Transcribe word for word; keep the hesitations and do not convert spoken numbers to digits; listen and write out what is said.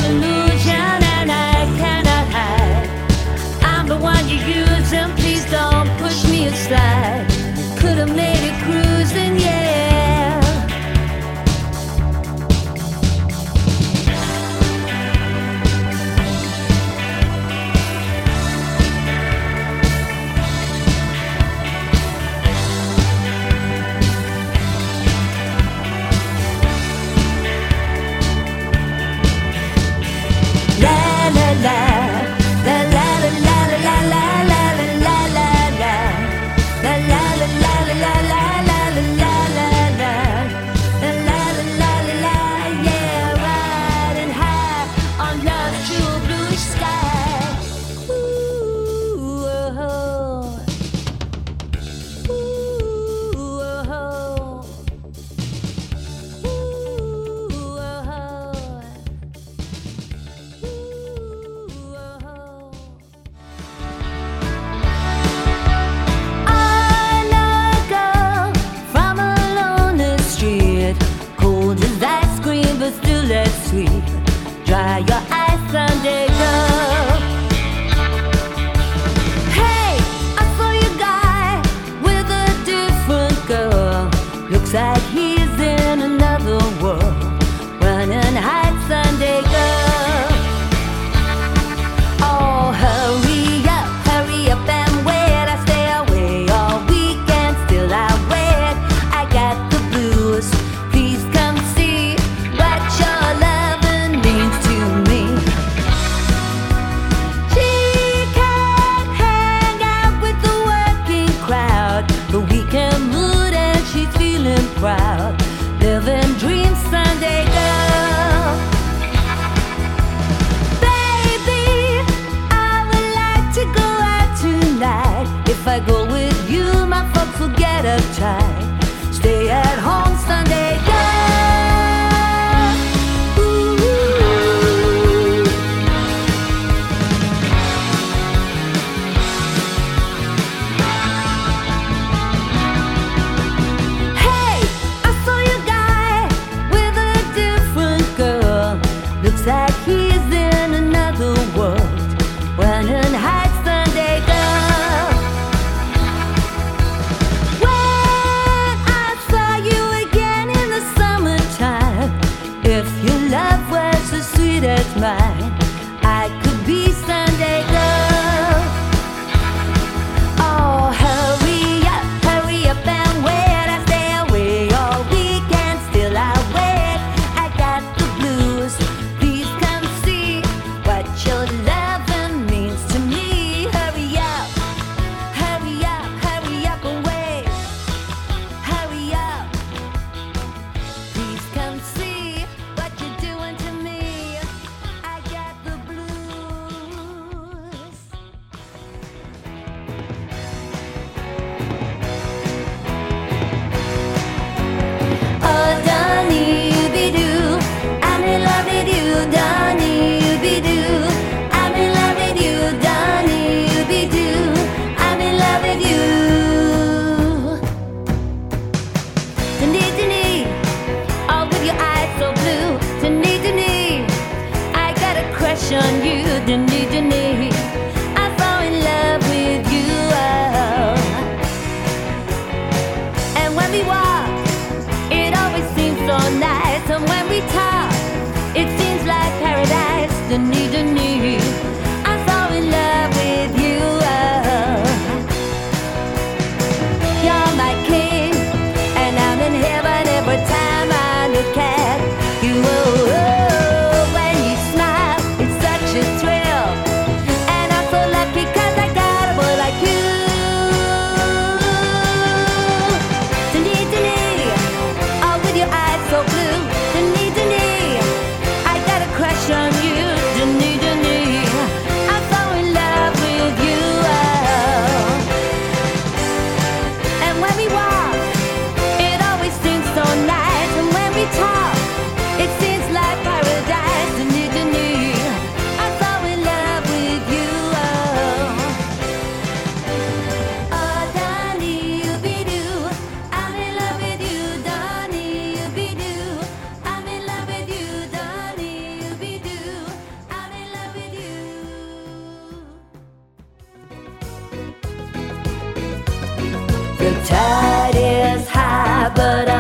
illusion and I cannot hide. I'm the one you use and please don't push me aside. Could have made it cruising, yeah. Dry your eyes, Sunday girl. Hey, I saw your guy with a different girl. Looks like he's in another world. Run and hide, Sunday girl. Oh, hurry up, hurry up and wait. I stay away all weekend, still I wait. I got the blues. Please come see what your love means to me. She can't hang out with the working crowd. The weekend mood and she's feeling proud. Living dreams, Sunday girl. Baby, I would like to go out tonight. If I go with you, my folks will get uptight. Stay at home, Sunday girl. Like he's in another world. Run and hide, Sunday girl. When I saw you again in the summertime, if your love was as sweet as mine, I could be Sunday girl. Oh, hurry up, hurry up and wait. I stay away all weekend, still I wait. I got the blues. Your loving means to me. Hurry up, hurry up, hurry up away. Hurry up. Please come see what you're doing to me. I got the blues. Oh, Donnie, be do. I'm in love with you, Donnie, be do. On you, Dini, Dini, I fall in love with you, oh. And when we walk, it always seems so nice. And when we talk, it seems like paradise, Dini, Dini, I fall in love with you, oh. You're my king, and I'm in heaven every time I look at you, oh, oh. When you smile, it's such a thrill. but